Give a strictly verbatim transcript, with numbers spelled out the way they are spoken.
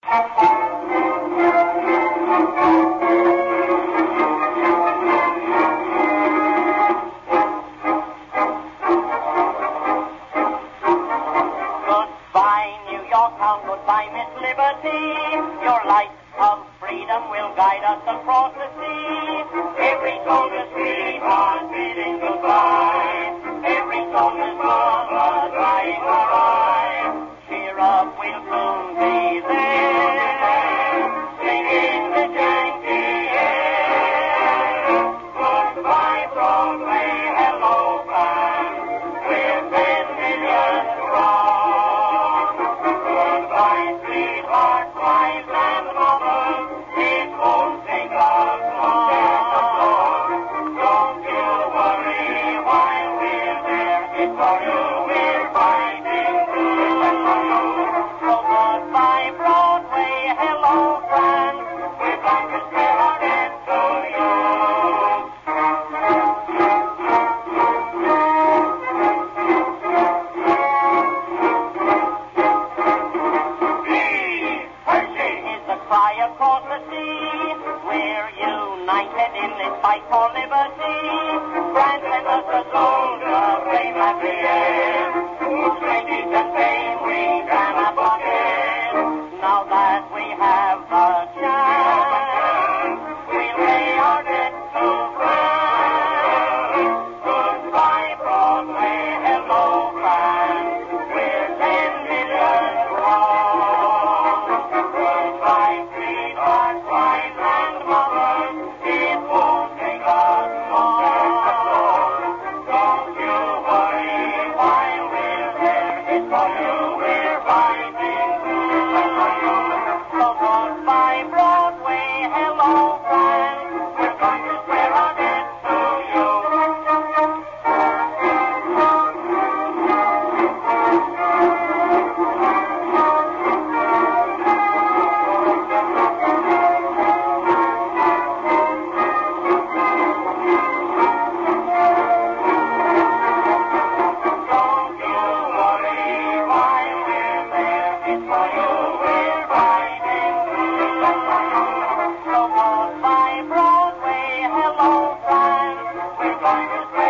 Goodbye, New York town, goodbye, Miss Liberty. Your light of freedom will guide us across the sea. Every soldier's sweetheart bidding goodbye. Every soldier's mother drying her eyes. Cheer up, we'll soon be there, singing the Yankee air. Goodbye, Broadway, hello, fans. We're ten million strong. Goodbye, sweetheart, wives and mothers. It won't take us long. Don't you worry while we're there. It's for you we're fighting through. So goodbye, Broadway, hello, friends. We're going to spare our debt to you. Hershey is the cry across the sea. We're united in this fight for liberty. Grant sends us a soldier, brave as the air. Whose great deeds and fame we can applaud. Now that we have the chance, we'll pay our debt to France. Goodbye, Broadway, hello, France. We're ten million strong. Goodbye, sweethearts, wives and mothers. It won't take us long. Don't you worry while we're there. It's for you we're fighting through. So goodbye, Broadway, hello, France. We're going to swear our debt to you. Don't you worry while we're there. It's for you we're fighting through. So goodbye, Broadway, hello, France. We're going to swear